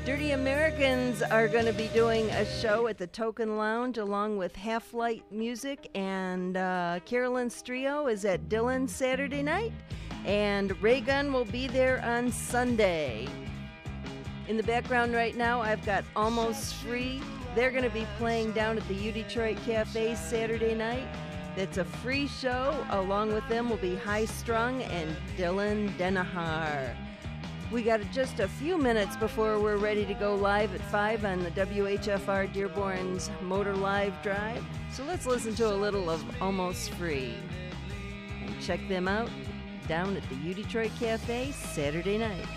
Dirty Americans are going to be doing a show at the Token Lounge along with Half Light Music, and Carolyn's Trio is at Dylan's Saturday night, and Ray Gun will be there on Sunday. In the background right now, I've got Almost Free. They're going to be playing down at the U Detroit Cafe Saturday night. It's a free show. Along with them will be High Strung and Dylan Denahar. We got just a few minutes before we're ready to go live at 5 on the WHFR Dearborn's Motor Live Drive. So let's listen to a little of Almost Free. And check them out down at the U Detroit Cafe Saturday night.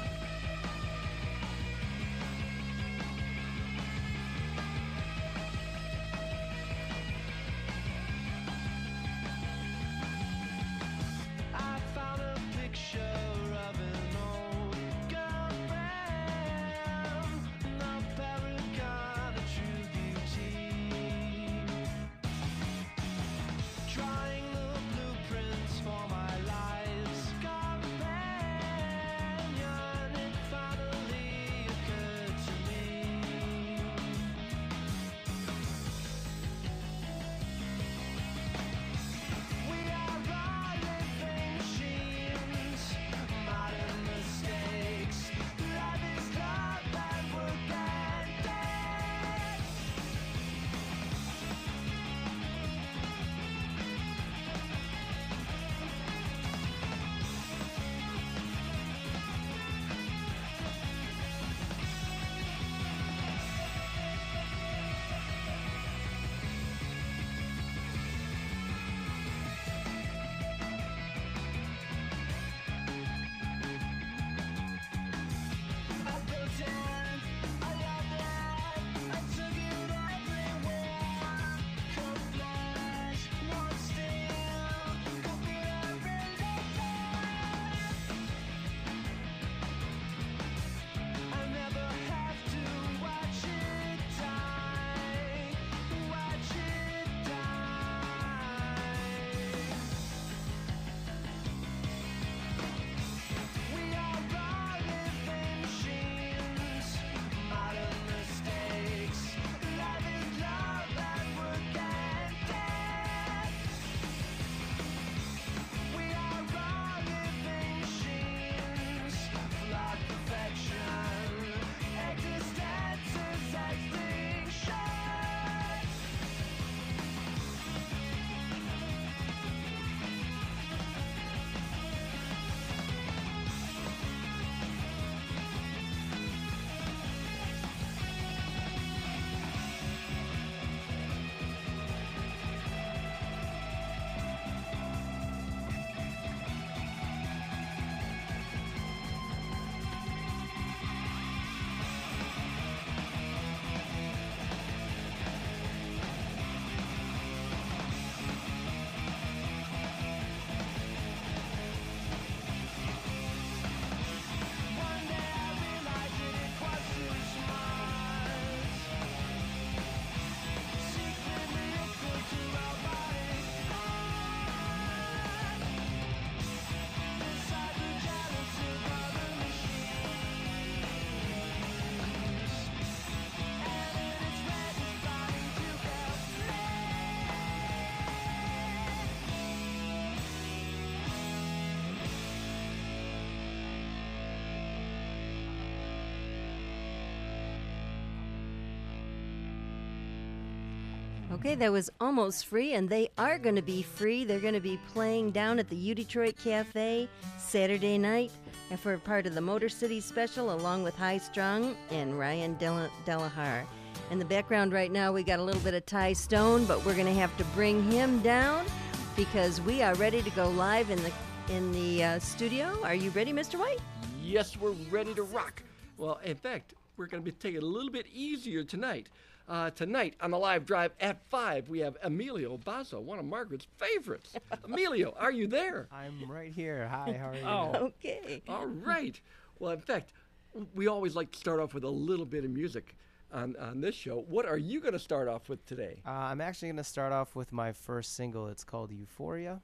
Okay, that was Almost Free, and they are going to be free. They're going to be playing down at the U Detroit Cafe Saturday night and for part of the Motor City Special along with High Strung and Ryan Delahar. In the background right now, we got a little bit of Ty Stone, but we're going to have to bring him down because we are ready to go live in the studio. Are you ready, Mr. White? Yes, we're ready to rock. Well, in fact, we're going to be taking it a little bit easier tonight. Tonight on the live drive at 5, we have Emilio Bazzo, one of Margaret's favorites. Emilio, are you there? I'm right here. Hi, how are you? Oh, okay. All right. Well, in fact, we always like to start off with a little bit of music on this show. What are you going to start off with today? I'm actually going to start off with my first single. It's called Euphoria,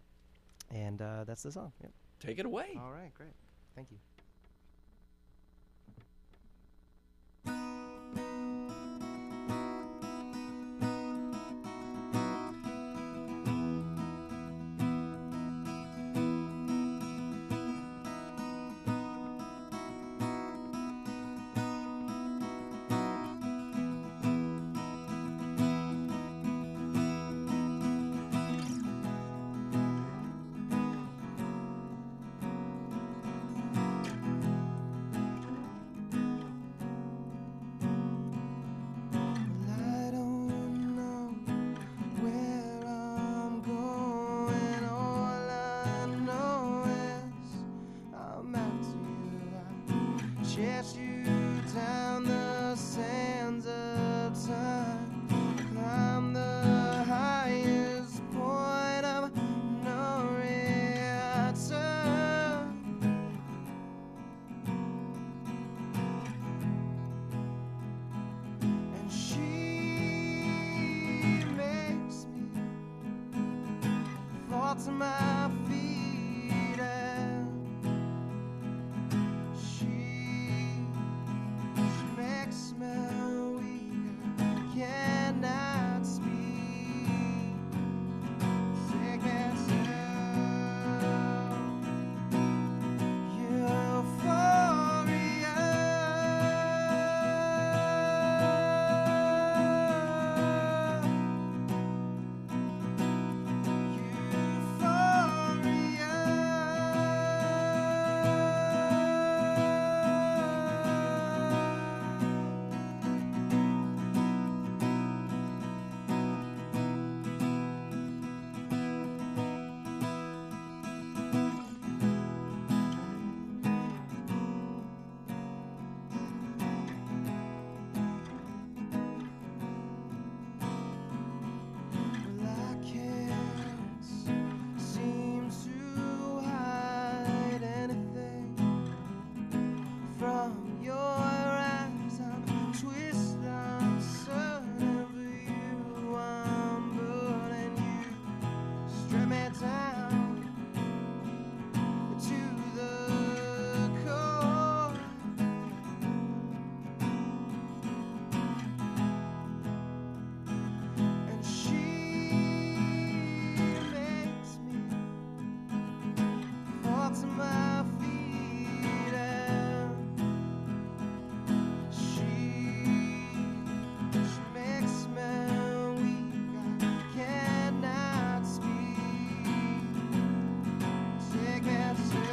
and that's the song. Yep. Take it away. All right, great. Thank you. down the sands of time, climb the highest point of no return. And she makes me fall to my feet, and she makes me weak. I cannot speak. Take me to euphoria. Well, I can't seem to hide anything from your eyes. I'm twisted, I'm certain of you. I'm burning you. Strip me down to the core. And she makes me fall to my feet, and she makes me weak. I cannot speak. Take me to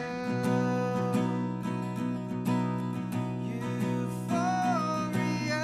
euphoria.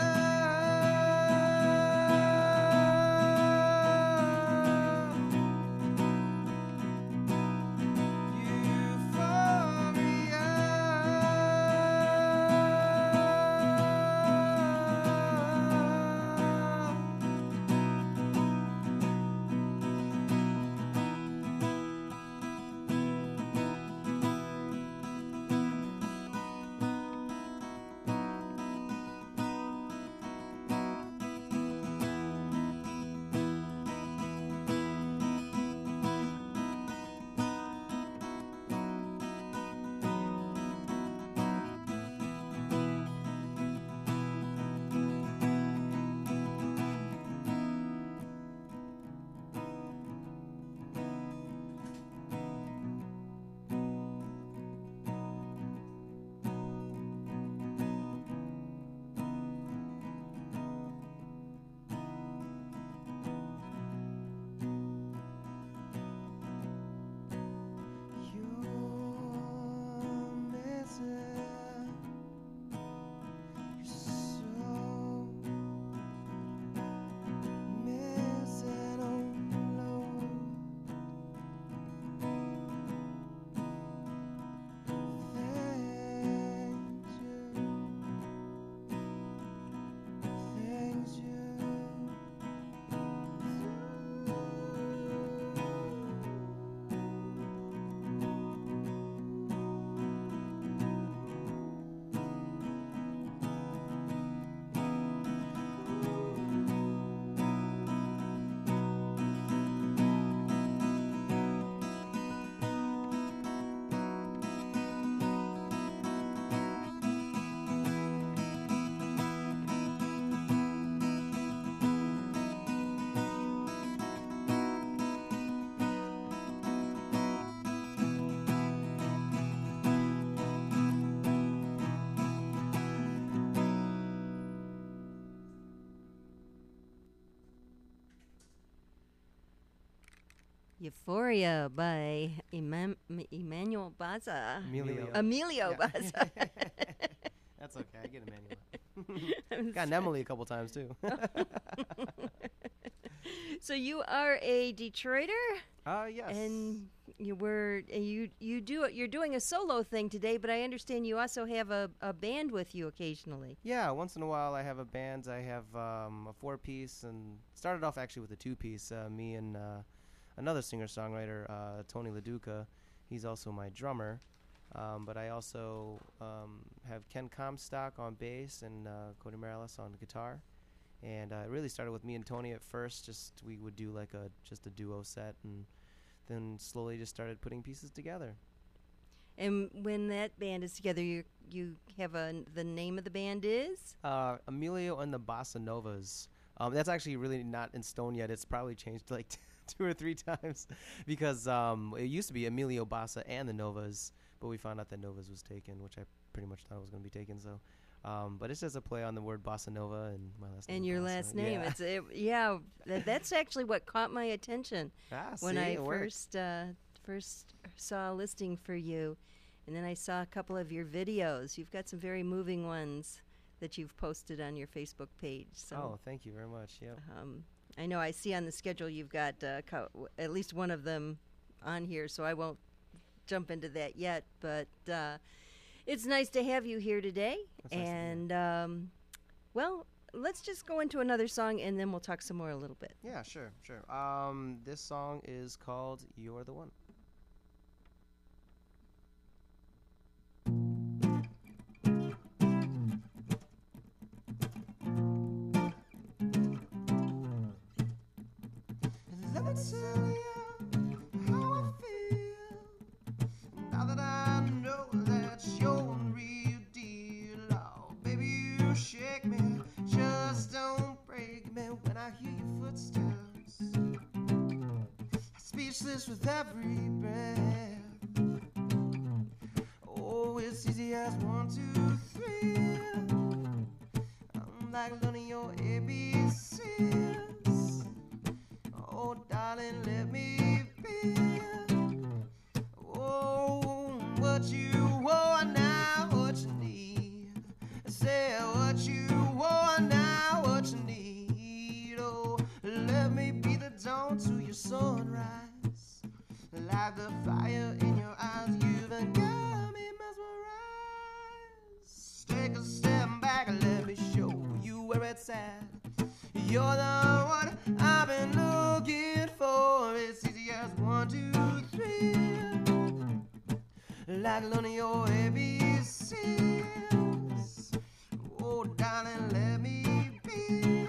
Euphoria by Emmanuel Baza. Emilio Baza. That's okay. I get Emmanuel. Got Emily a couple times too. So you are a Detroiter? Yes. And you're doing a solo thing today, but I understand you also have a band with you occasionally. Yeah, once in a while I have a band. I have a 4-piece, and started off actually with a 2-piece. Me and another singer-songwriter, Tony LaDuca. He's also my drummer. But I also have Ken Comstock on bass and Cody Morales on guitar. And it really started with me and Tony at first. Just we would do like just a duo set, and then slowly just started putting pieces together. And when that band is together, you have the name of the band is? Emilio and the Bossa Novas. That's actually really not in stone yet. It's probably changed like 2 or 3 times because it used to be Emilio Bossa and the Novas, but we found out that Novas was taken, which I pretty much thought was going to be taken. So, but it's just a play on the word Bossa Nova and my last name. And your Bossa. last name. Yeah. That's actually what caught my attention when I first saw a listing for you. And then I saw a couple of your videos. You've got some very moving ones that you've posted on your Facebook page. So, thank you very much. Yeah. I know I see on the schedule you've got at least one of them on here, so I won't jump into that yet. But it's nice to have you here today. That's nice to And, well, let's just go into another song, and then we'll talk some more a little bit. Yeah, sure. This song is called You're the One. Let me tell you how I feel now that I know that you're a real deal. Oh, baby, you shake me, just don't break me when I hear your footsteps. Speechless with every breath. Oh, it's easy as 1, 2, 3. I'm like learning your ABCs. Oh, darling, let me be. Oh, what you want now, what you need. Say what you want now, what you need. Oh, let me be the dawn to your sunrise. Like the fire in your eyes, you've got me mesmerized. Take a step back and let me show you where it's at. You're the one I've been looking for. It's easy as 1, 2, 3. Like learning your ABCs. Oh, darling, let me be.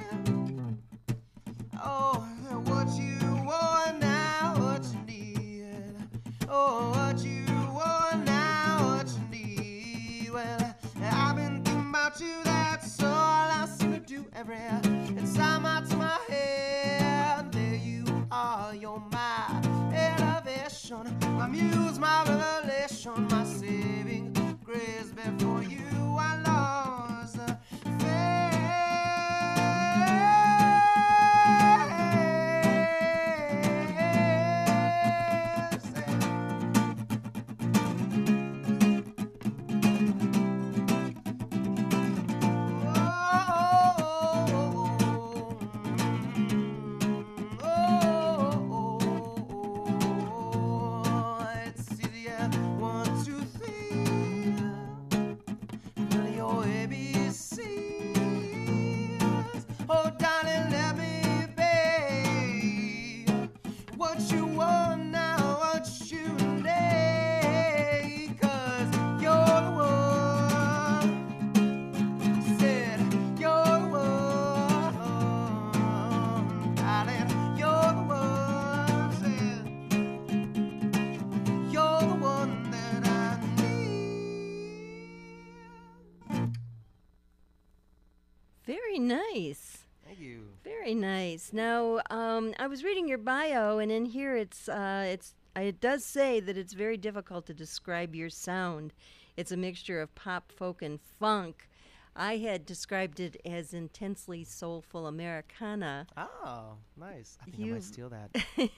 Oh, what you want now, what you need. Oh, what you want now, what you need. Well, I've been thinking about you, that's all I seem to do every time out to my head. There you are, you're my elevation, my muse, my revelation, my saving grace. Before you I lost Very nice. Thank you. Very nice. Now, I was reading your bio, and in here it does say that it's very difficult to describe your sound. It's a mixture of pop, folk, and funk. I had described it as intensely soulful Americana. Oh, nice. I think I might steal that.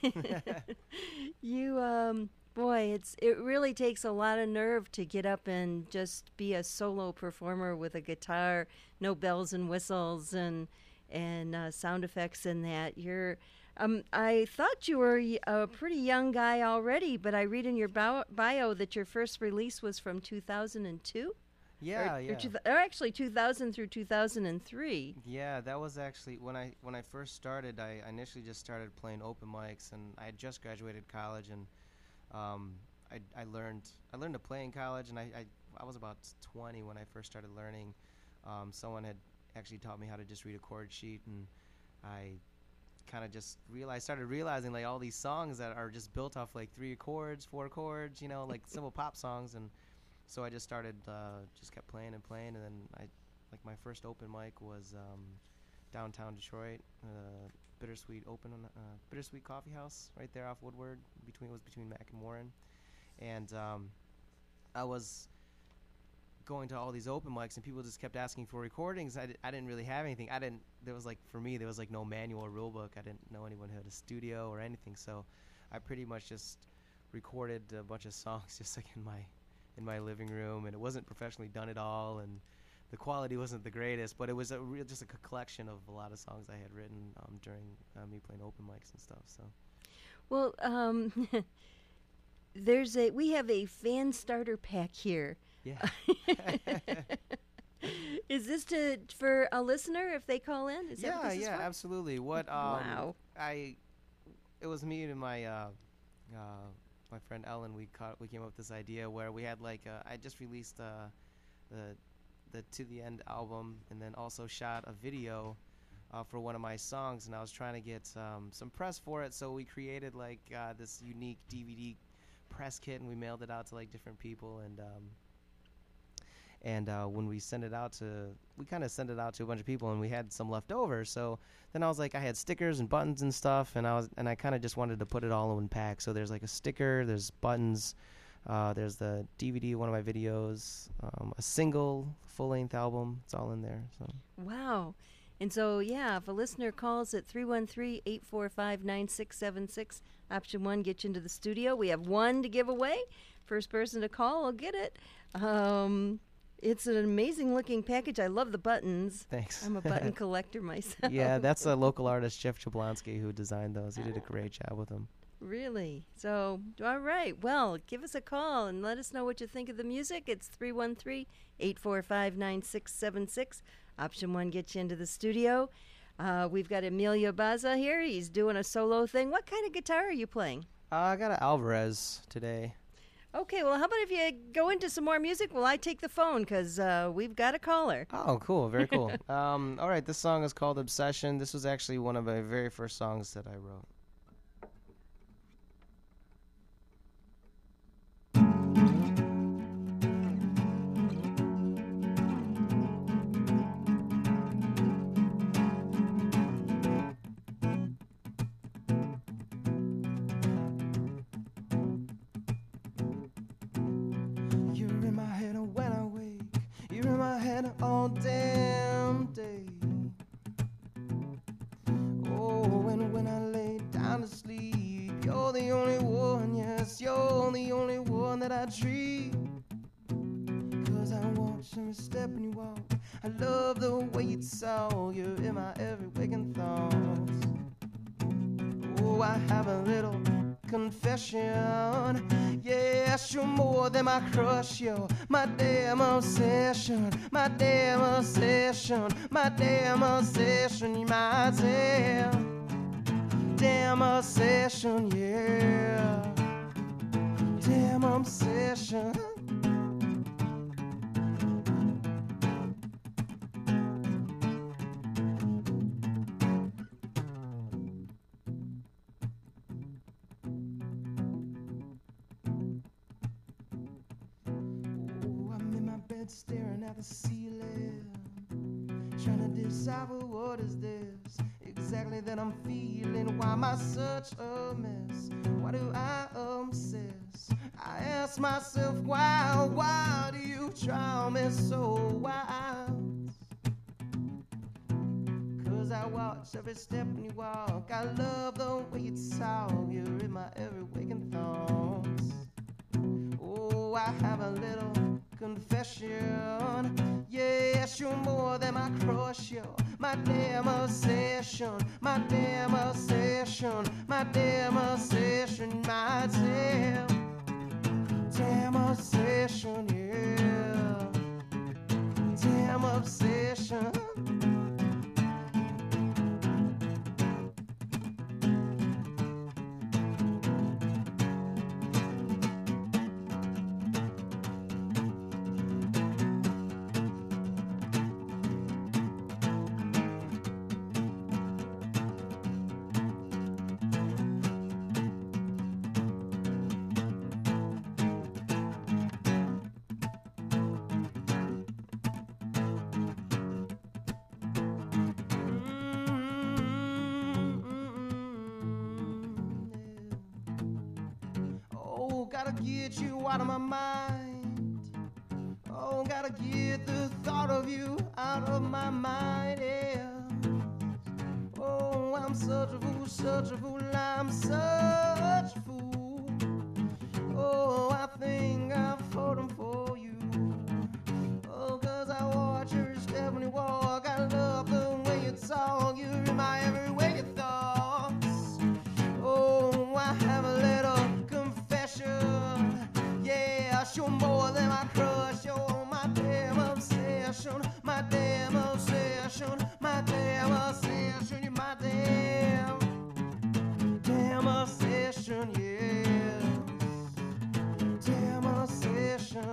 It really takes a lot of nerve to get up and just be a solo performer with a guitar, no bells and whistles and sound effects and that. I thought you were a pretty young guy already, but I read in your bio that your first release was from 2002? Yeah, or, yeah. or actually 2000 through 2003. Yeah, that was actually when I first started. I initially just started playing open mics, and I had just graduated college, and I learned to play in college, and I was about 20 when I first started learning. Someone had actually taught me how to just read a chord sheet, and I kind of just started realizing like all these songs that are just built off like 3 chords, 4 chords, like simple pop songs, and so I just started, just kept playing and playing, and then my first open mic was downtown Detroit, Bittersweet Coffee House, right there off Woodward, between Mack and Warren, and I was going to all these open mics, and people just kept asking for recordings. I didn't really have anything. There was no manual rule book. I didn't know anyone who had a studio or anything, so I pretty much just recorded a bunch of songs just like in my living room, and it wasn't professionally done at all, and the quality wasn't the greatest, but it was just a collection of a lot of songs I had written during me playing open mics and stuff. So, well, we have a fan starter pack here. Yeah. Is this for a listener if they call in? Is that what this is for? Absolutely. What? Wow. It was me and my friend Ellen. We came up with this idea where we had I just released the To the End album, and then also shot a video for one of my songs, and I was trying to get some press for it, so we created this unique DVD press kit, and we mailed it out to different people, and when we sent it out to a bunch of people, and we had some left over. So then I was I had stickers and buttons and stuff, and I kind of just wanted to put it all in one pack. So there's a sticker, there's buttons, there's the DVD, one of my videos, a single, full-length album. It's all in there. So. Wow. And so, if a listener calls at 313-845-9676, option 1 gets you into the studio. We have 1 to give away. First person to call will get it. It's an amazing-looking package. I love the buttons. Thanks. I'm a button collector myself. Yeah, that's a local artist, Jeff Jablonski, who designed those. He did a great job with them. Really? So, all right. Well, give us a call and let us know what you think of the music. It's 313-845-9676. Option 1 gets you into the studio. We've got Emilio Baza here. He's doing a solo thing. What kind of guitar are you playing? I got an Alvarez today. Okay, well, how about if you go into some more music while I take the phone, because we've got a caller. Oh, cool. Very cool. All right, this song is called Obsession. This was actually one of my very first songs that I wrote. All damn day. Oh, and when I lay down to sleep, you're the only one, yes, you're the only one that I dream. 'Cause I watch every step when you walk. I love the way you talk. You're in my every waking thoughts. Oh, I have a little confession. Yes, you're more than my crush. You're my damn obsession. My damn obsession. My damn obsession. You're my damn obsession. Yeah, damn obsession. Staring at the ceiling, trying to decipher what is this exactly that I'm feeling. Why am I such a mess? Why do I obsess? I ask myself why do you drive me so wild? 'Cause I watch every step when you walk. I love the way you talk. You're in my every waking thoughts. Oh, I have a little confession. Yes, you're more than my crush. You're my damn obsession. My damn obsession. obsession, my damn obsession, my damn obsession, yeah. Damn obsession. Oh, gotta get you out of my mind. Oh, gotta get the thought of you out of my mind, yeah. Oh, I'm such a fool, such a fool, I'm such a fool. Oh, I think I've fallen for you. Oh, 'cause I watch your step when you walk. I love the way you talk. You remind every way you thoughts. Oh, I have a little confession. Yeah, I show more than my crush. Oh, my damn obsession. My damn obsession. My damn obsession. You're my damn obsession, yeah. Damn obsession.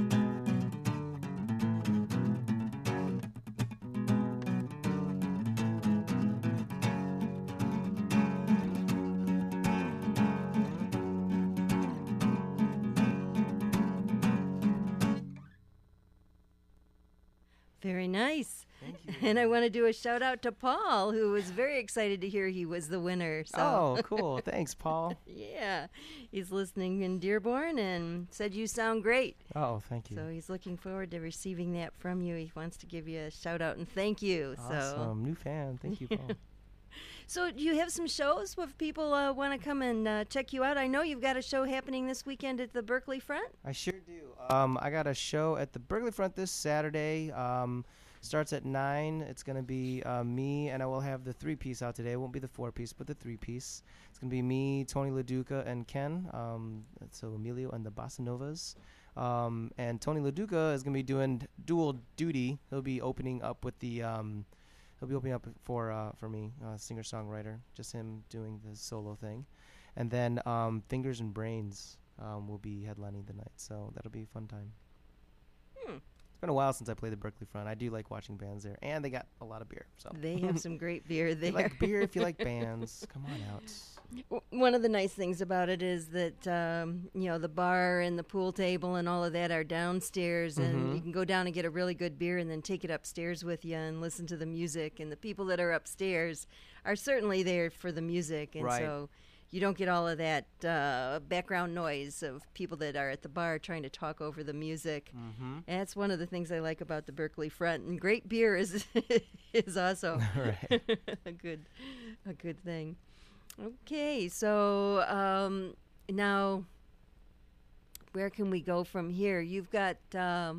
Very nice. Thank you. And I want to do a shout out to Paul, who was very excited to hear he was the winner. So Oh, cool. Thanks, Paul. yeah, he's listening in Dearborn and said you sound great. Oh, thank you. So he's looking forward to receiving that from you. He wants to give you a shout out and thank you. Awesome. New fan. Thank you, Paul. So do you have some shows if people want to come and check you out? I know you've got a show happening this weekend at the Berkeley Front. I sure do. I got a show at the Berkeley Front this Saturday. Starts at 9. It's going to be me, and I will have the 3-piece out today. It won't be the 4-piece, but the 3-piece. It's going to be me, Tony LaDuca, and Ken. So Emilio and the Bossa Novas. And Tony LaDuca is going to be doing dual duty. He'll be opening up with the... He'll be opening up for me, singer-songwriter, just him doing the solo thing. And then Fingers and Brains will be headlining the night, so that'll be a fun time. It's been a while since I played the Berkeley Front. I do like watching bands there, and they got a lot of beer. So They have some great beer if there. you like beer, if you like bands, come on out. One of the nice things about it is that the bar and the pool table and all of that are downstairs, and you can go down and get a really good beer and then take it upstairs with you and listen to the music. And the people that are upstairs are certainly there for the music, and Right. so you don't get all of that background noise of people that are at the bar trying to talk over the music. And that's one of the things I like about the Berkeley Front. And great beer is is also Right. a good thing. Okay, so now where can we go from here? You've got that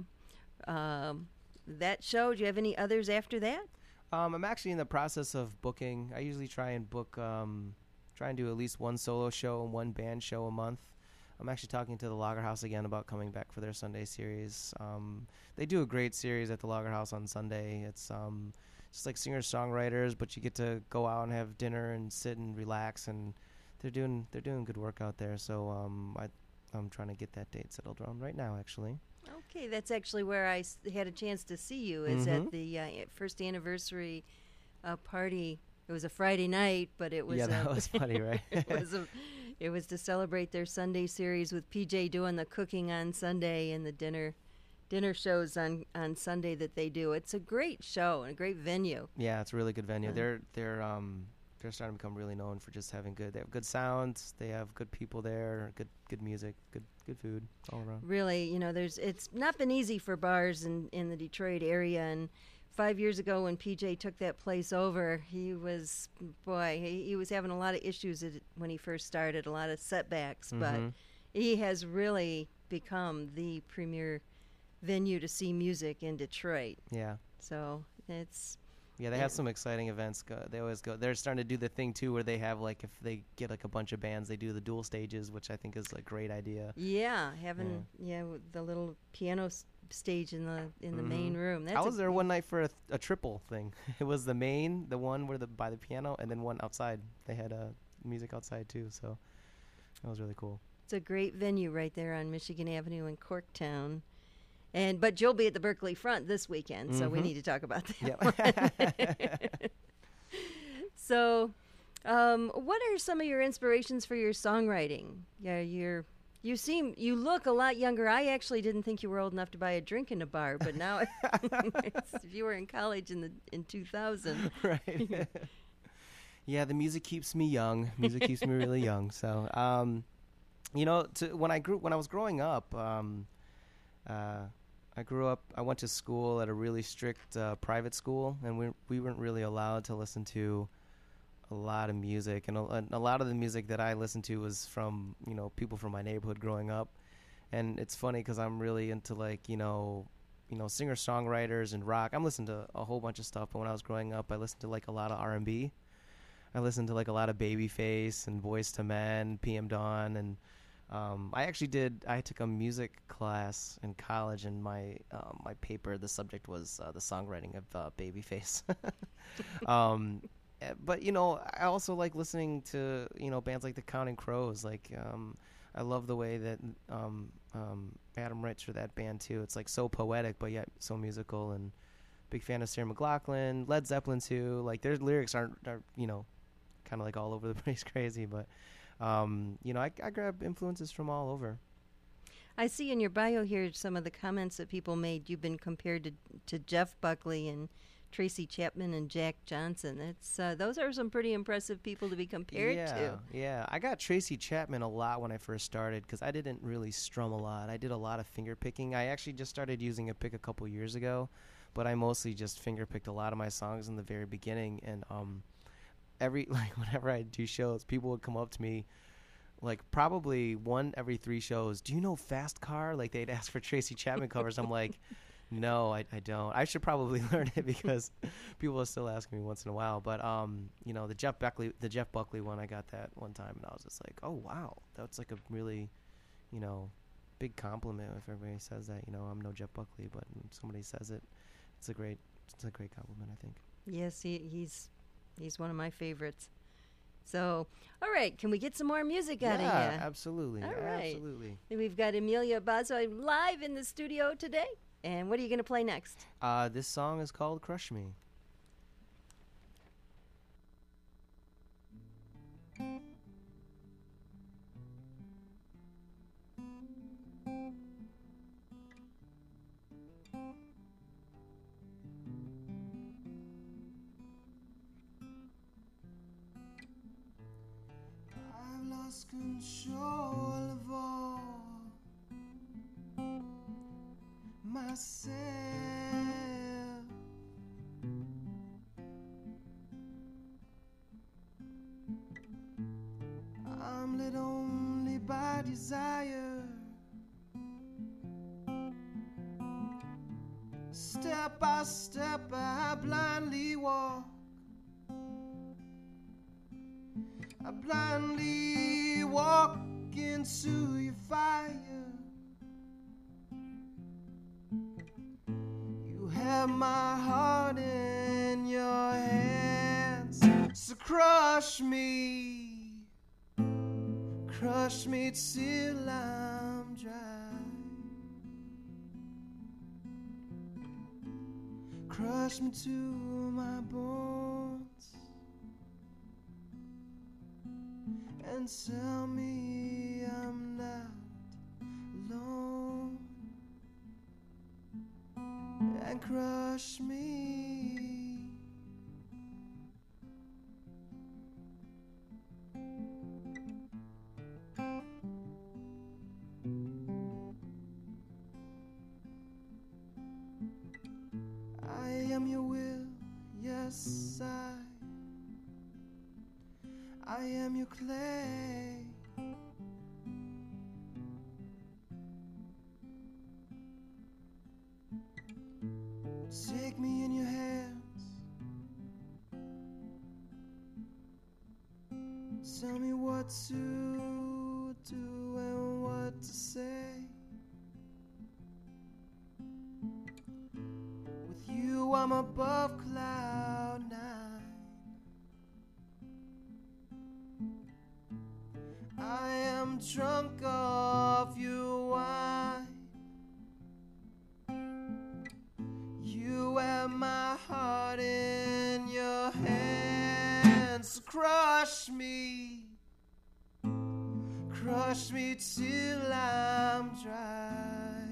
show. Do you have any others after that? I'm actually in the process of booking. I usually try and book, try and do at least one solo show and one band show a month. I'm actually talking to the Lager House again about coming back for their Sunday series. They do a great series at the Lager House on Sunday. It's just like singer-songwriters, but you get to go out and have dinner and sit and relax, and they're doing good work out there. So I'm trying to get that date settled around right now, actually. Okay, that's actually where I had a chance to see you. Is at the first anniversary party. It was a Friday night, but it was That was funny, right? it was to celebrate their Sunday series with PJ doing the cooking on Sunday and the dinner shows on Sunday that they do. It's a great show and a great venue. Yeah, it's a really good venue. They're starting to become really known for just having good. They have good sounds. They have good people there. Good music. Good food all around. Really, it's not been easy for bars in the Detroit area. And 5 years ago, when PJ took that place over, he was having a lot of issues when he first started, a lot of setbacks. But he has really become the premier venue to see music in Detroit. Yeah. So it's Yeah, they have some exciting events. They always go. They're starting to do the thing too, where they have like if they get like a bunch of bands, they do the dual stages, which I think is a great idea. Yeah, having with the little piano stage in the main room. That's I was there one night for a triple thing. It was the main, the one where by the piano, and then one outside. They had music outside too, so that was really cool. It's a great venue right there on Michigan Avenue in Corktown. But you'll be at the Berkeley Front this weekend, so we need to talk about that. Yep. So, what are some of your inspirations for your songwriting? Yeah, you look a lot younger. I actually didn't think you were old enough to buy a drink in a bar, but now if you were in college in 2000, right? Yeah, the music keeps me young. Music keeps me really young. So, when I was growing up. I went to school at a really strict private school, and we weren't really allowed to listen to a lot of music. And a lot of the music that I listened to was from, people from my neighborhood growing up. And it's funny because I'm really into singer-songwriters and rock. I'm listening to a whole bunch of stuff, but when I was growing up, I listened to like a lot of R&B. I listened to like a lot of Babyface and Boyz II Men, PM Dawn, and I took a music class in college, and my paper, the subject was the songwriting of Babyface. But I also like listening to bands like the Counting Crows. I love the way that Adam writes for that band too. It's like so poetic, but yet so musical. And big fan of Sarah McLachlan, Led Zeppelin too. Like their lyrics are kind of like all over the place, crazy, but. I grab influences from all over. I see in your bio here some of the comments that people made. You've been compared to Jeff Buckley and Tracy Chapman and Jack Johnson. Those are some pretty impressive people to be compared to. Yeah, I got Tracy Chapman a lot when I first started because I didn't really strum a lot. I did a lot of finger picking. I actually just started using a pick a couple years ago, but I mostly just finger picked a lot of my songs in the very beginning. And whenever I do shows, people would come up to me, like probably one every 3 shows. Do you know Fast Car? Like they'd ask for Tracy Chapman covers. I'm like, no, I don't. I should probably learn it because people are still asking me once in a while. But the Jeff Buckley one, I got that one time, and I was just like, oh wow, that's like a really, big compliment if everybody says that. I'm no Jeff Buckley, but when somebody says it, it's a great compliment, I think. Yes, he's one of my favorites. So, all right, can we get some more music out of you? Yeah, absolutely. All right. Absolutely. And we've got Emilio Bazzo live in the studio today. And what are you going to play next? This song is called Crush Me. Lost control of all myself. I'm led only by desire. Step by step I blindly walk. I blindly walk into your fire. You have my heart in your hands, so crush me till I'm dry. Crush me to my bones and tell me I'm not alone, and crush me. I am your will, yes, I am your clay. Take me in your hands Tell me what to do and what to say. With you I'm above cloud nine. I am drunk off your wine. You have my heart in your hands. Crush me till I'm dry.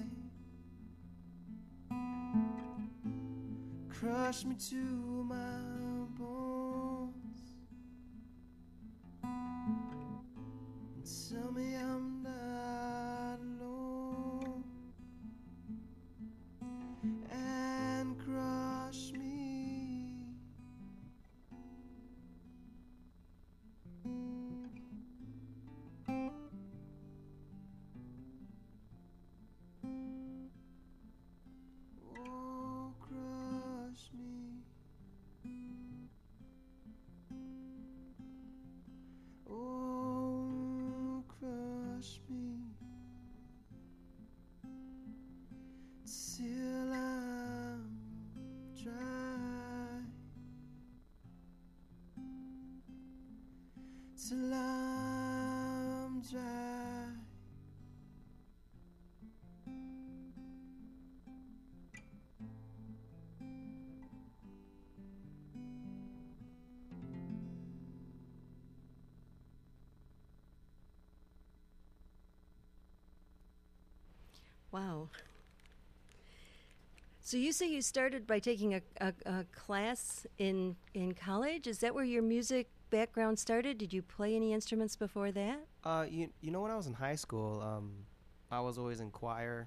Crush me to my bones. Tell me I'm not alone, and crush me. Oh, crush me. Oh, crush me till I'm dry, till I'm dry. Wow. So you say you started by taking a class in college? Is that where your music background started? Did you play any instruments before that? You know, when I was in high school, I was always in choir,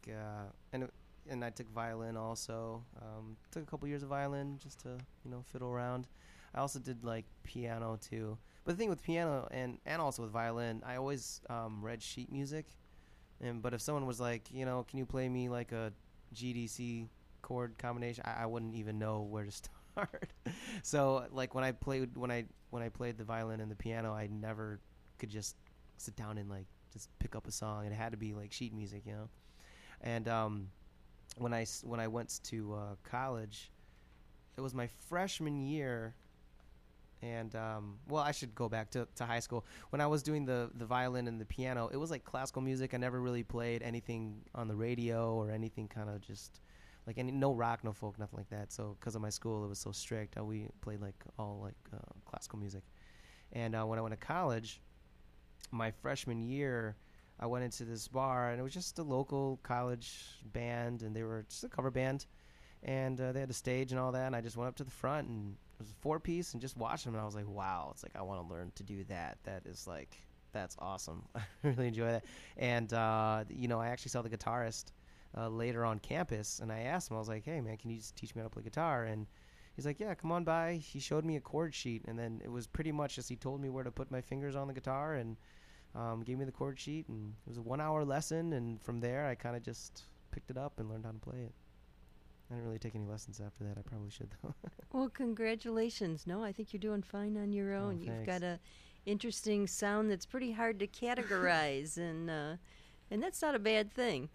and I took violin also. Took a couple years of violin just to fiddle around. I also did like piano too. But the thing with piano and also with violin, I always read sheet music. But if someone was like, can you play me like a GDC chord combination, I wouldn't even know where to start. So like when I played the violin and the piano, I never could just sit down and like just pick up a song. It had to be like sheet music, And when I went to college, it was my freshman year. And I should go back to high school. When I was doing the violin and the piano, it was like classical music. I never really played anything on the radio or anything kind of just like no rock, no folk, nothing like that. So because of my school, it was so strict. We played like all like classical music. And when I went to college, my freshman year, I went into this bar, and it was just a local college band, and they were just a cover band. And they had a stage and all that, and I just went up to the front, and it was a 4-piece, and just watched them, and I was like, wow, it's like I want to learn to do that. That's awesome. I really enjoy that. And, I actually saw the guitarist later on campus, and I asked him, I was like, hey, man, can you just teach me how to play guitar? And he's like, yeah, come on by. He showed me a chord sheet, and then it was pretty much just he told me where to put my fingers on the guitar and gave me the chord sheet, and it was a 1-hour lesson, and from there I kind of just picked it up and learned how to play it. I didn't really take any lessons after that. I probably should, though. Well, congratulations. No, I think you're doing fine on your own. You've got a interesting sound that's pretty hard to categorize, and that's not a bad thing.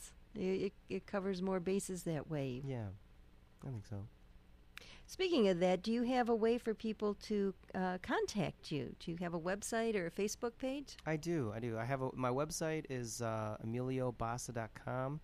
It covers more bases that way. Yeah, I think so. Speaking of that, do you have a way for people to contact you? Do you have a website or a Facebook page? I do. I have my website is EmilioBassa.com.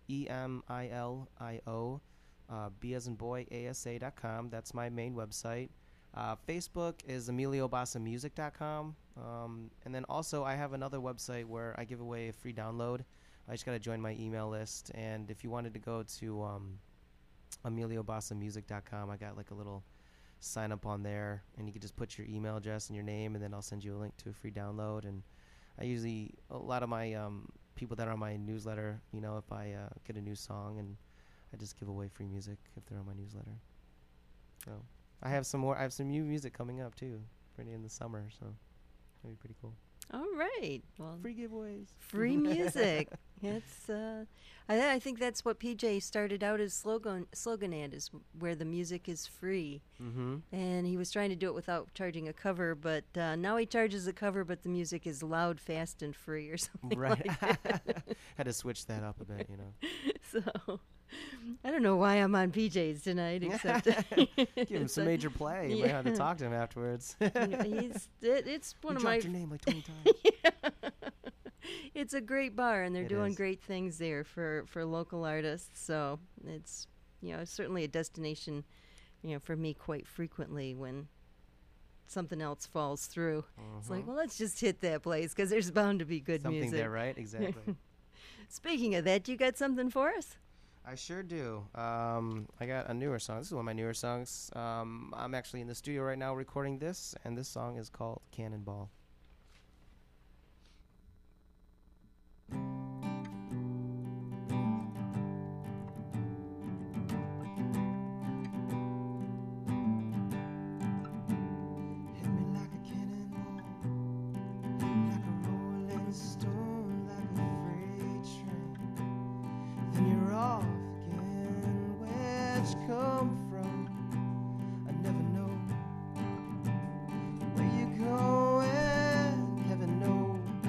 EMILIO, B as in boy, ASA.com. That's my main website. Facebook is EmilioBassaMusic.com. And then also I have another website where I give away a free download. I just got to join my email list. And if you wanted to go to EmilioBassaMusic.com, I got like a little sign up on there. And you can just put your email address and your name, and then I'll send you a link to a free download. And a lot of my people that are on my newsletter, if I get a new song, and I just give away free music if they're on my newsletter. So I have some new music coming up too, pretty in the summer, so it'll be pretty cool. All right. Well, Free giveaways. free music. It's I think that's what PJ started out his slogan at, is where the music is free. Mm-hmm. And he was trying to do it without charging a cover, but now he charges a cover, but the music is loud, fast, and free, or something Right. like that. Had to switch that up a bit, you know. So I don't know why I'm on PJ's tonight, except Give him some major play. You might have to talk to him afterwards. it's one You of my. dropped your name like 20 times. It's a great bar, and they're It doing is. great things there for local artists. So it's certainly a destination, for me quite frequently when something else falls through. It's like, well, let's just hit that place because there's bound to be good Something music. there, right? Exactly. Speaking of that, you got something for us? I sure do. I got a newer song. This is one of my newer songs. I'm actually in the studio right now recording this, and this song is called Cannonball. Hit me like a cannonball, like a rolling stone, like a freight train. Then you're off again. Where'd you come from? I never know. Where you going? Heaven knows.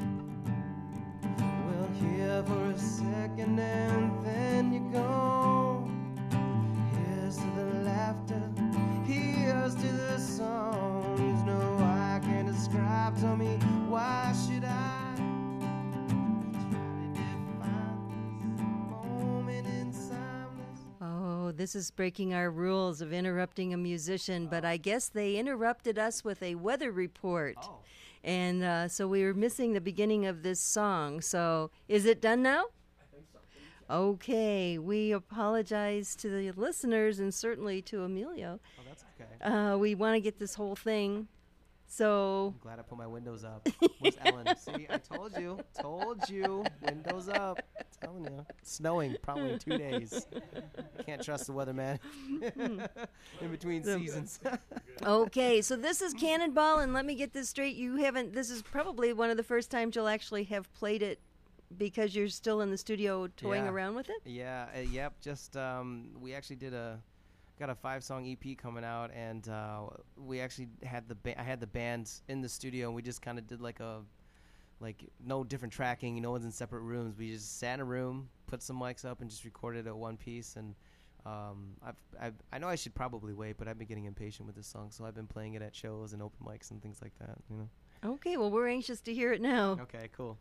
Well, here for a second and then you're gone. Here's to the laughter, here's to the songs. No, I can't describe. Tell me, why should I try to define this moment in timeless? Oh, this is breaking our rules of interrupting a musician, but I guess they interrupted us with a weather report. Oh. And so we were missing the beginning of this song. So is it done now? Okay, we apologize to the listeners and certainly to Emilio. Oh, that's okay. We want to get this whole thing. So, I'm glad I put my windows up. Where's Ellen? See, I told you. Windows up. Telling you. Snowing probably in 2 days. Can't trust the weatherman. In between seasons. okay, so this is Cannonball, and let me get this straight. This is probably one of the first times you'll actually have played it because you're still in the studio toying Yeah. around with it? Yeah, yep. Just we actually got a 5-song EP coming out, and we actually had I had the band in the studio, and we just kind of did like no different tracking. No one's in separate rooms. We just sat in a room, put some mics up, and just recorded it one piece. And I know I should probably wait, but I've been getting impatient with this song, so I've been playing it at shows and open mics and things like that. You know. Okay, well, we're anxious to hear it now. Okay, cool.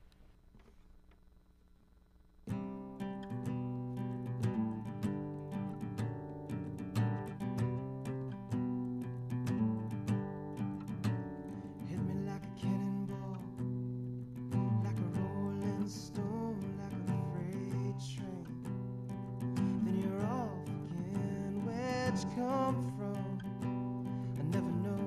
Hit me like a cannonball, like a rolling stone, like a freight train. Then you're off again. Where'd you come from? I never know.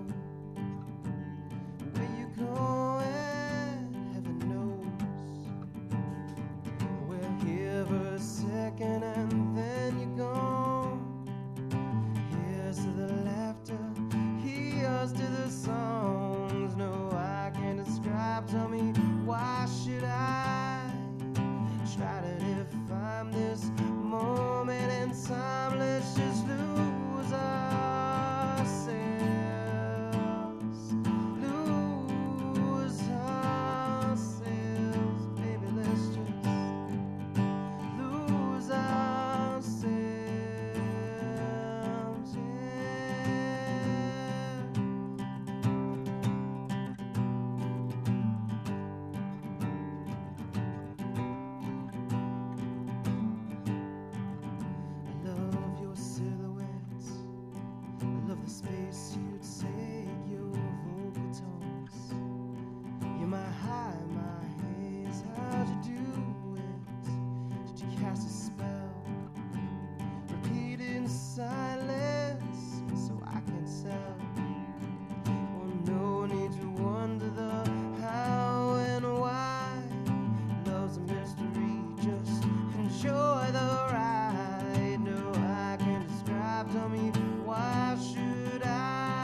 Where you going? Heaven knows. We're here for a second and then you're gone. Here's to the laughter, here's to the songs. No, I can't describe. Tell me, why should I try to define this moment in time? Let's just lose ourselves. Lose ourselves, baby. Let's just lose ourselves. I love your silhouette. I love the space you take, your vocal tones. You're my high, my haze. How'd you do it? Did you cast a spell? Repeat in silence so I can tell. Oh, no need to wonder the how and why. Love's a mystery, just enjoy the ride. No, I can't describe. Tell me, why should I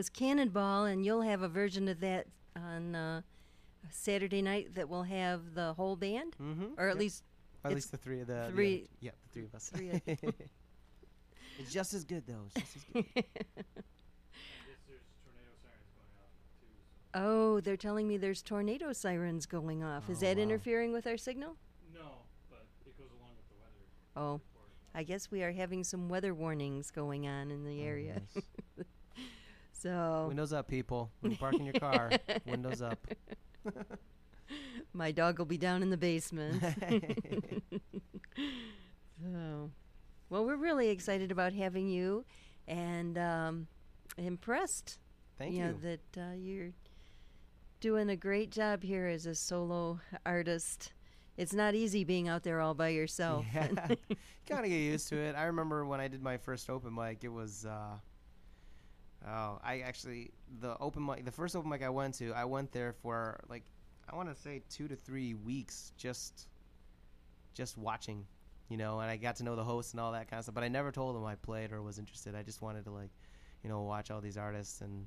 was Cannonball, and you'll have a version of that on Saturday night that will have the whole band, or at least At it's least the three of the three- the three of us. three of- It's just as good though. It's just as good. Yes, there's tornado sirens going off too. So. Oh, they're telling me there's tornado sirens going off. Is Oh, that wow. interfering with our signal? No, but it goes along with the weather. Oh, report. I guess we are having some weather warnings going on in the area. Nice. So Windows up, people. When you park in your car, windows up. my dog will be down in the basement. So, well, we're really excited about having you, and impressed. Thank you you. know, that you're doing a great job here as a solo artist. It's not easy being out there all by yourself. Yeah. Gotta get used to it. I remember when I did my first open mic, it was the first open mic I went there for like, I want to say 2 to 3 weeks just watching, you know, and I got to know the host and all that kind of stuff, but I never told them I played or was interested. I just wanted to, like, you know, watch all these artists, and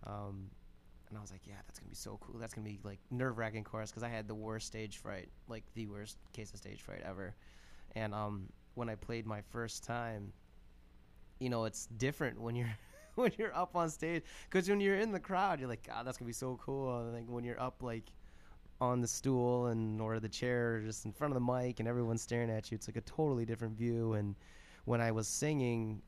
I was like, yeah, that's gonna be so cool. That's gonna be like nerve-wracking chorus, because I had the worst stage fright, like the worst case of stage fright ever. And when I played my first time, you know, it's different when you're when you're up on stage, because when you're in the crowd, you're like, God, that's gonna be so cool. And like when you're up like on the stool and or the chair, or just in front of the mic, and everyone's staring at you, it's like a totally different view. And when I was singing,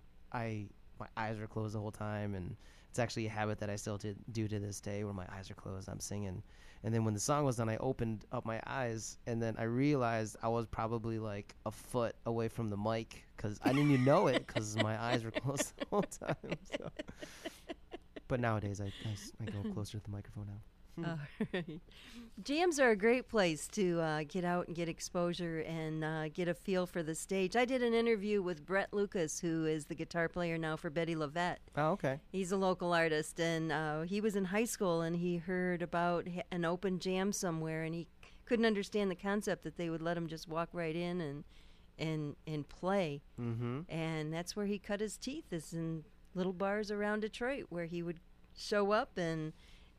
my eyes were closed the whole time, and it's actually a habit that I still do to this day, where my eyes are closed, I'm singing. And then when the song was done, I opened up my eyes, and then I realized I was probably like a foot away from the mic, because I didn't even know it, because my eyes were closed the whole time. So. But nowadays, I go closer to the microphone now. All right. Jams are a great place to get out and get exposure and get a feel for the stage. I did an interview with Brett Lucas, who is the guitar player now for Betty Lavette. Oh, okay. He's a local artist, and he was in high school, and he heard about an open jam somewhere, and he couldn't understand the concept that they would let him just walk right in and play. Mm-hmm. And that's where he cut his teeth, is in little bars around Detroit, where he would show up and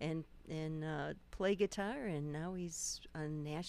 play guitar, and now he's a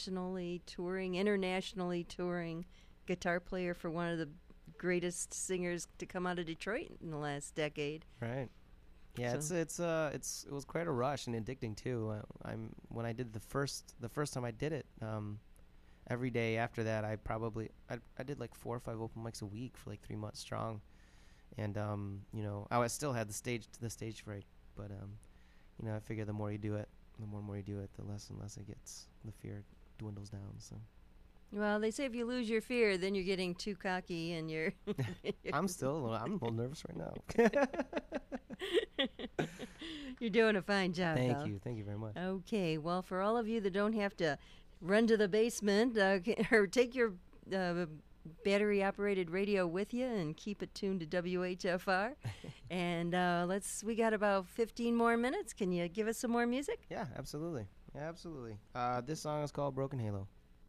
internationally touring guitar player for one of the greatest singers to come out of Detroit in the last decade. Right. Yeah, So- it was quite a rush and addicting too. When I did the first time I did it, every day after that I did like 4 or 5 open mics a week for like 3 months strong, and you know, I still had the stage fright, but you know, I figure the more you do it, the less and less it gets. The fear dwindles down. So Well, they say if you lose your fear, then you're getting too cocky, and you're. I'm a little nervous right now. You're doing a fine job. Thank though. you very much. Okay, well, for all of you that don't have to run to the basement or take your battery-operated radio with you and keep it tuned to WHFR, and we got about 15 more minutes. Can you give us some more music? Yeah, absolutely. This song is called Broken Halo.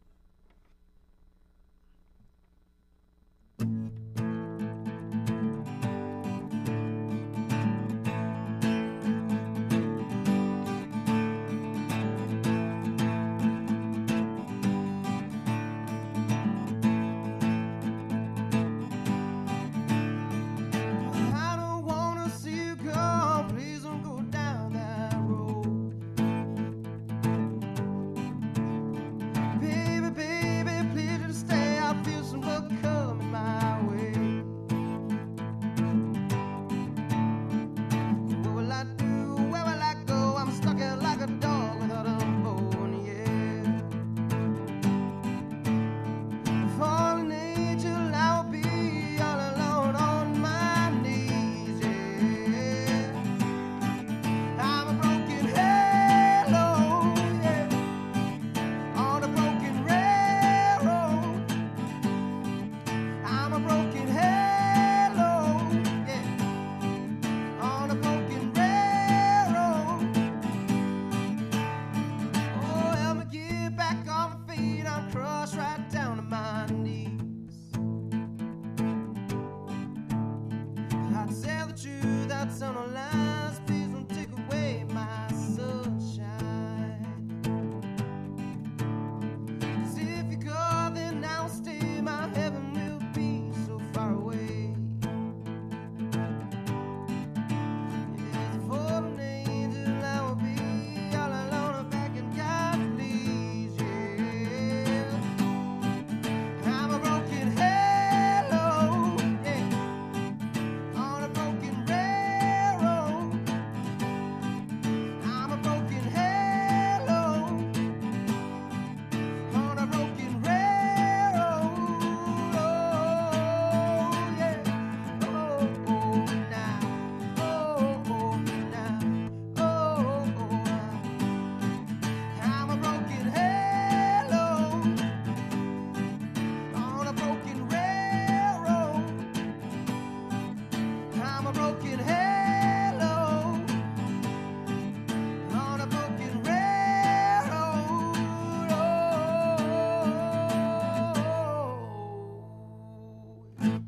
I don't wanna see you go, please don't go down that road. I'd tell the truth, I'd tell no lies. Please don't take away my sunshine. 'Cause if you go, then I'll stay. My heaven will be so far away. Yes, for an angel I will be all alone if I can God please. Yeah, I'm a broken halo, yeah, on a broken railroad. I'm a broken halo on a broken railroad. Oh, yeah. Oh, now. Oh, now. Oh, I'm a broken halo on a broken railroad. I'm a broken halo on a broken railroad.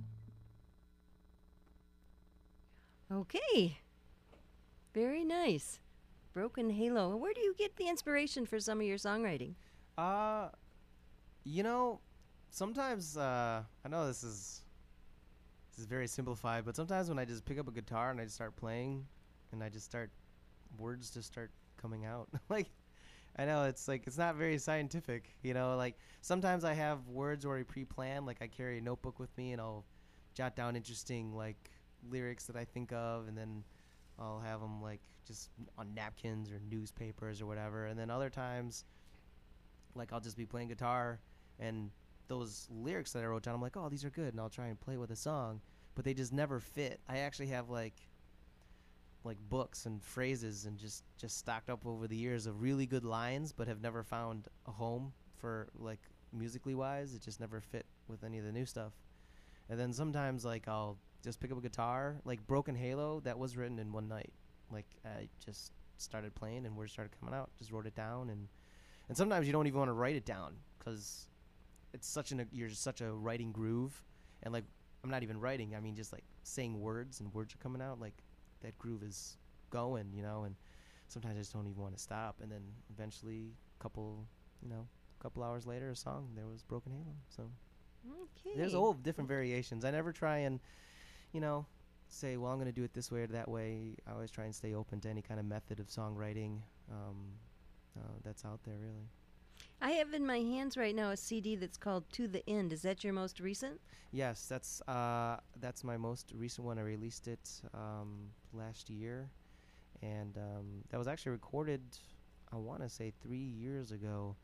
Okay. Very nice. Broken Halo. Where do you get the inspiration for some of your songwriting? You know, sometimes I know this is very simplified, but sometimes when I just pick up a guitar and I just start playing, and I just start words just start coming out. Like, I know it's like it's not very scientific, you know. Like sometimes I have words already pre-planned. Like I carry a notebook with me and I'll jot down interesting like lyrics that I think of, and then I'll have them like just on napkins or newspapers or whatever. And then other times, like I'll just be playing guitar and those lyrics that I wrote down, I'm like, oh, these are good, and I'll try and play with a song, but they just never fit. I actually have like books and phrases and just stocked up over the years of really good lines, but have never found a home for like musically wise. It just never fit with any of the new stuff. And then sometimes like I'll just pick up a guitar, like Broken Halo, that was written in one night. Like I just started playing and words started coming out, just wrote it down, and sometimes you don't even want to write it down because it's you're just such a writing groove, and like I'm not even writing, I mean just like saying words and words are coming out, like that groove is going, you know, and sometimes I just don't even want to stop, and then eventually a couple hours later a song, there was Broken Halo. So Okay. there's all different variations. I never try and, you know, say, well, I'm going to do it this way or that way. I always try and stay open to any kind of method of songwriting that's out there, really. I have in my hands right now a CD that's called To the End. Is that your most recent? Yes, that's my most recent one. I released it last year, and that was actually recorded, I want to say 3 years ago.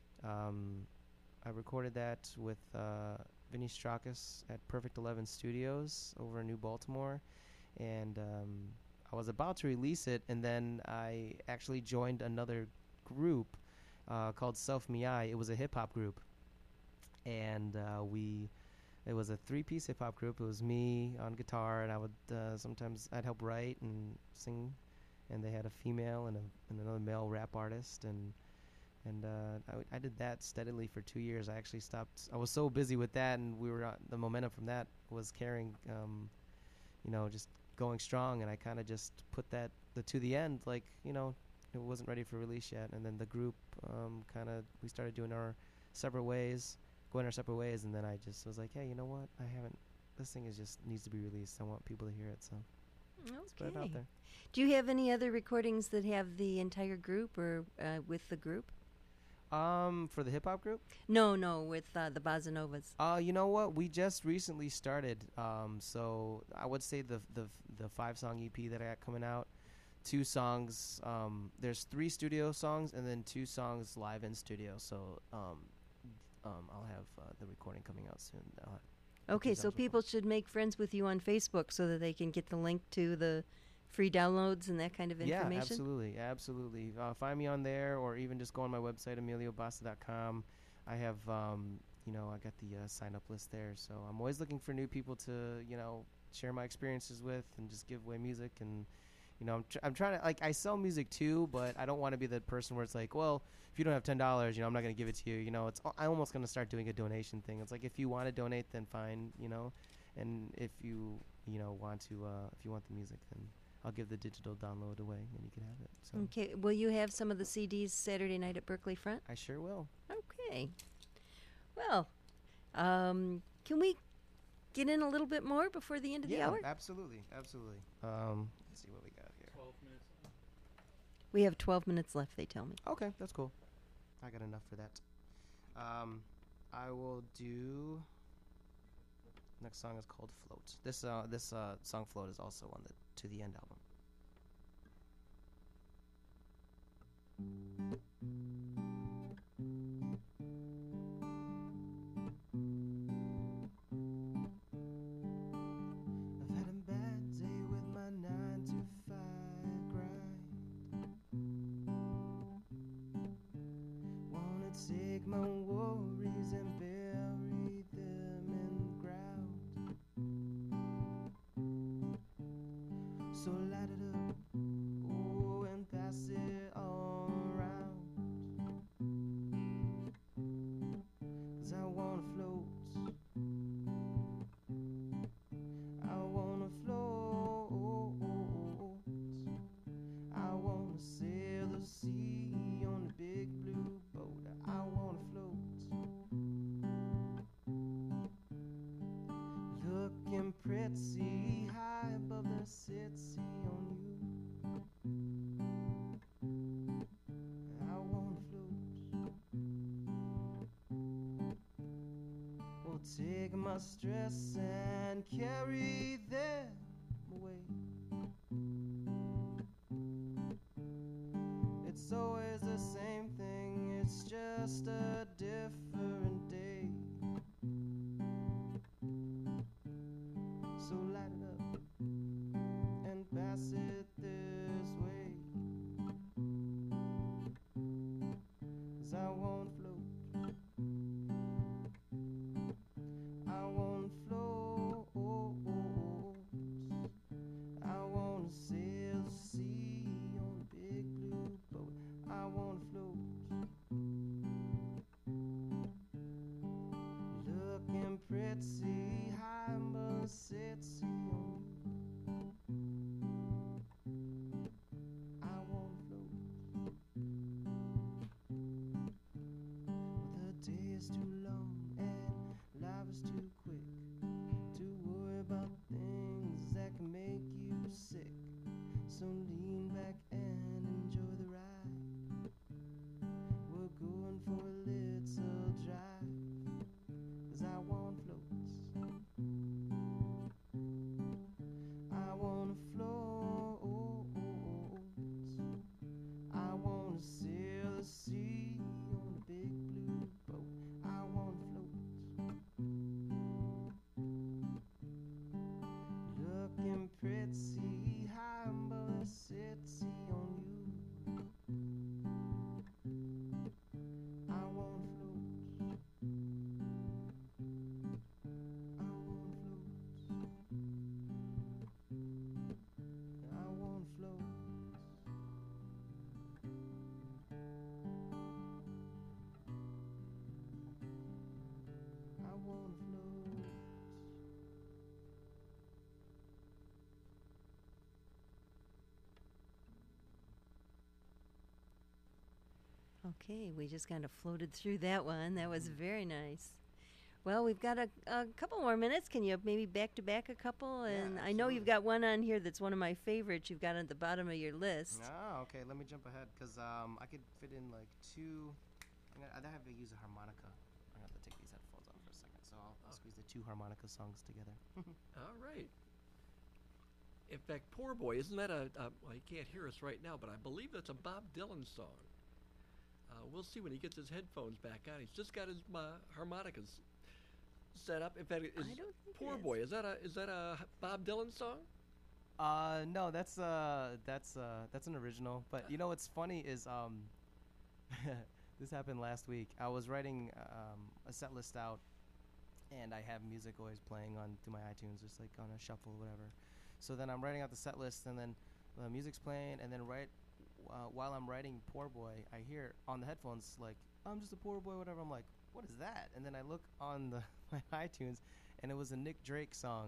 I recorded that with Vinny Strakis at Perfect 11 Studios over in New Baltimore, and I was about to release it, and then I actually joined another group called Self Miai. It was a hip-hop group, and it was a 3-piece hip-hop group. It was me on guitar, and I would sometimes I'd help write and sing, and they had a female and another male rap artist, and I did that steadily for 2 years. I actually stopped. I was so busy with that, and the momentum from that was carrying, just going strong, and I kind of just put the To the End, like, it wasn't ready for release yet. And then the group we started doing going our separate ways, and then I just was like, hey, you know what? This thing needs to be released. I want people to hear it, so let's put it out there. Do you have any other recordings that have the entire group or with the group? For the hip hop group? No, with the Bossa Novas. You know what? We just recently started. So I would say the 5-song EP that I got coming out, 2 songs. There's 3 studio songs and then 2 songs live in studio. So I'll have the recording coming out soon. Okay, so people should make friends with you on Facebook so that they can get the link to the free downloads and that kind of information? Yeah, absolutely. Find me on there, or even just go on my website, EmilioBassa.com. I have, I got the sign-up list there, so I'm always looking for new people to, share my experiences with and just give away music. And, I'm trying to, I sell music too, but I don't want to be the person where it's like, well, if you don't have $10, I'm not going to give it to you. I'm almost going to start doing a donation thing. It's like, if you want to donate, then fine, and if you want to, if you want the music, then I'll give the digital download away and you can have it. So Okay. Will you have some of the CDs Saturday night at Berkeley Front? I sure will. Okay. Well, can we get in a little bit more before the end of the hour? Absolutely, absolutely. Let's see what we got here. 12 minutes. We have 12 minutes left, they tell me. Okay, that's cool. I got enough for that. I will do. Next song is called "Float." This song "Float" is also on the To the End album. I've had a bad day with my 9 to 5 grind. Wanna take my worries and bury them in the ground. So light it up, oh, and pass it all around. 'Cause I wanna float. I wanna float. I wanna sail the sea on a big blue boat. I wanna float. Looking pretty high above the city on you. I wanna float. Well, take my stress and carry them away. It's always the same thing, it's just a different day. So light it up and pass it this way. 'Cause I won't float. I won't float. I wanna sail the sea on a big blue boat. I wanna float. Looking pretty high above the city on you. I wanna float. The day is too long and life is too quick to worry about things that can make you sick. So lean back and enjoy the ride. We're going for a little drive. 'Cause I want floats. I wanna float. I wanna sail the sea on a big blue boat. I wanna float. Looking pretty high above the city on you. I wanna float. I wanna float. I wanna float. I wanna float. Okay, we just kind of floated through that one. That was very nice. Well, we've got a couple more minutes. Can you maybe back to back a couple? And I know you've got one on here that's one of my favorites. You've got at the bottom of your list. Ah, okay. Let me jump ahead because I could fit in like two. I have to use a harmonica. I'm gonna have to take these headphones off for a second, so I'll squeeze the two harmonica songs together. All right. In fact, Poor Boy, isn't that well, he can't hear us right now, but I believe that's a Bob Dylan song. We'll see when he gets his headphones back on. He's just got his harmonicas set up. In fact, is I don't think Poor it is. Boy, is that a Bob Dylan song? No, that's an original. But you know what's funny is this happened last week. I was writing a set list out, and I have music always playing on through my iTunes, just like on a shuffle or whatever. So then I'm writing out the set list, and then the music's playing, and then while I'm writing Poor Boy, I hear on the headphones like, I'm just a poor boy, whatever. I'm like, what is that? And then I look on my iTunes, and it was a Nick Drake song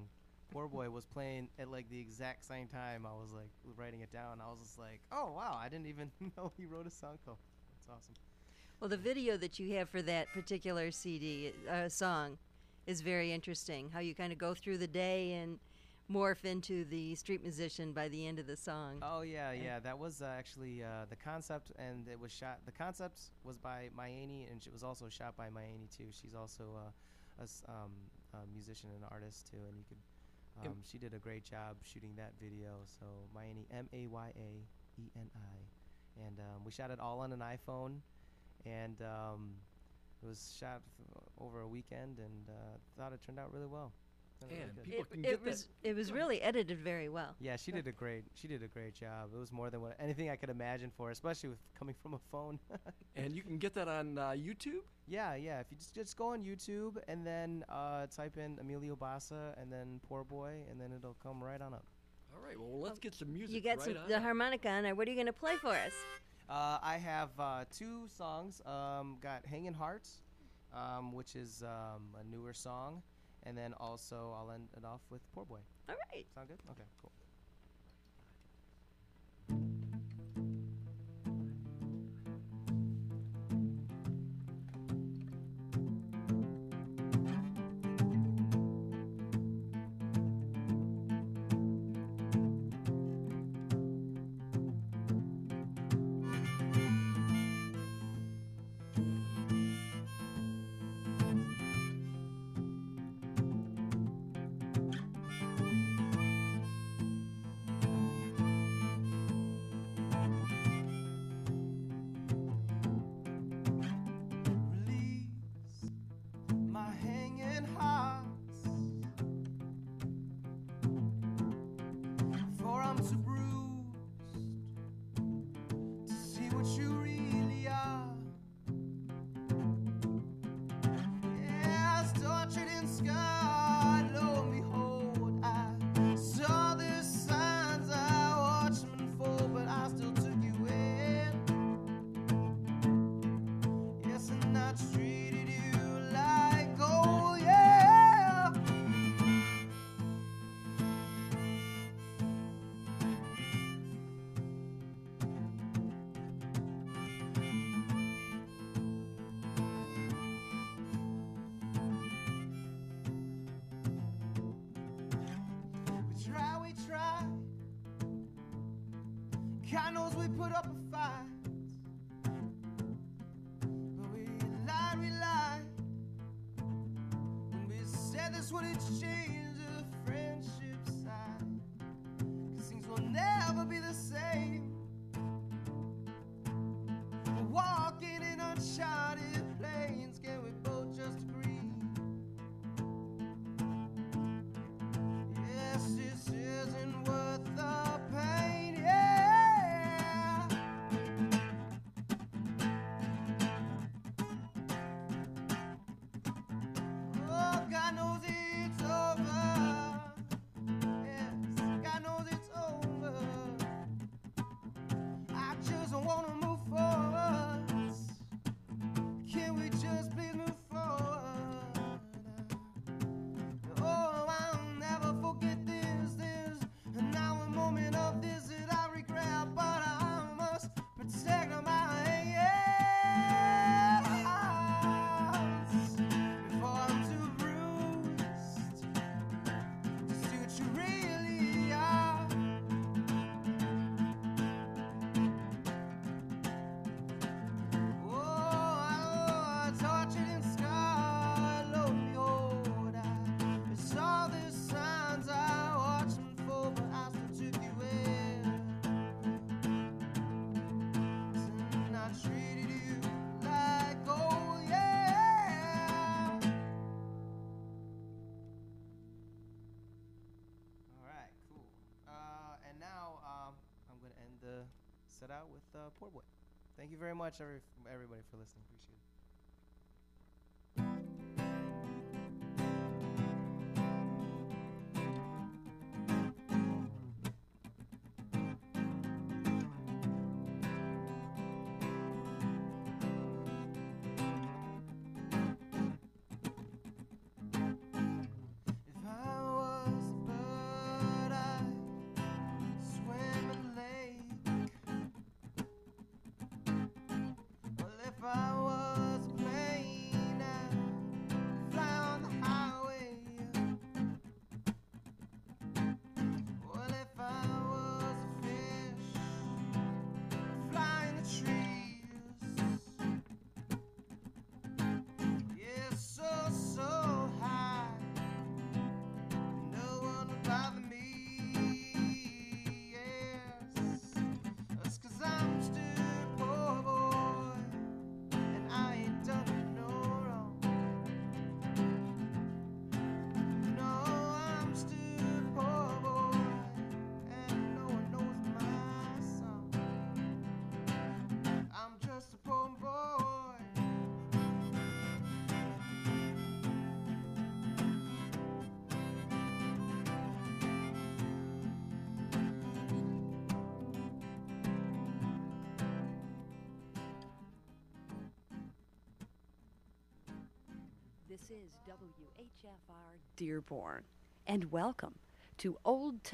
Poor Boy was playing at like the exact same time I was like writing it down. I was just like, oh wow, I didn't even know he wrote a song. Oh, that's awesome. Well, the video that you have for that particular CD song is very interesting. How you kind of go through the day and morph into the street musician by the end of the song. Oh yeah. That was actually the concept, and it was shot. The concept was by Mayani, and it was also shot by Mayani too. She's also a musician and artist too, and you could. She did a great job shooting that video. So Mayani, Mayaeni, and we shot it all on an iPhone, and it was shot over a weekend, and thought it turned out really well. Turned out really And good. people can It get was it was really edited very well. Yeah, she did a great job. It was more than anything I could imagine for her, especially with coming from a phone. And you can get that on YouTube. Yeah. If you just go on YouTube and then type in Emilio Bassa and then Poor Boy, and then it'll come right on up. All right. Well, let's get some music. You got right some on the up. harmonica on there. What are you going to play for us? I have 2 songs. Got Hanging Hearts, which is a newer song, and then also I'll end it off with Poor Boy. All right. Sound good? Okay, cool. Release my hanging hearts, for I'm too bruised to see what you really are. Yeah, I was tortured and scarred, lo and behold, I saw the signs I watched them unfold, but I still took you in. Yes, and I treated you like gold, yeah. We try. God knows we put up a fight. But we lied. When we said this would exchange the friendship side. 'Cause things will never be the same. We're walking in uncharted plains. Can we both just agree? Yes, this isn't worth the pain, yeah. Oh, God knows it's over. Yes, God knows it's over. I just wanna move forward. Can we just please move forward? Oh, I'll never forget this. There's now a moment of this that I regret, but I must protect my hands before I'm too bruised to see what you really are. Oh, tortured and scarred, lo and behold, I saw the signs I watched unfold, but I still took you in. And I treated you like gold, yeah. All right, cool. And now I'm going to end the set out with Poor Boy. Thank you very much, everybody, for listening. Appreciate it. If I was a This is WHFR Dearborn, and welcome to Old Time.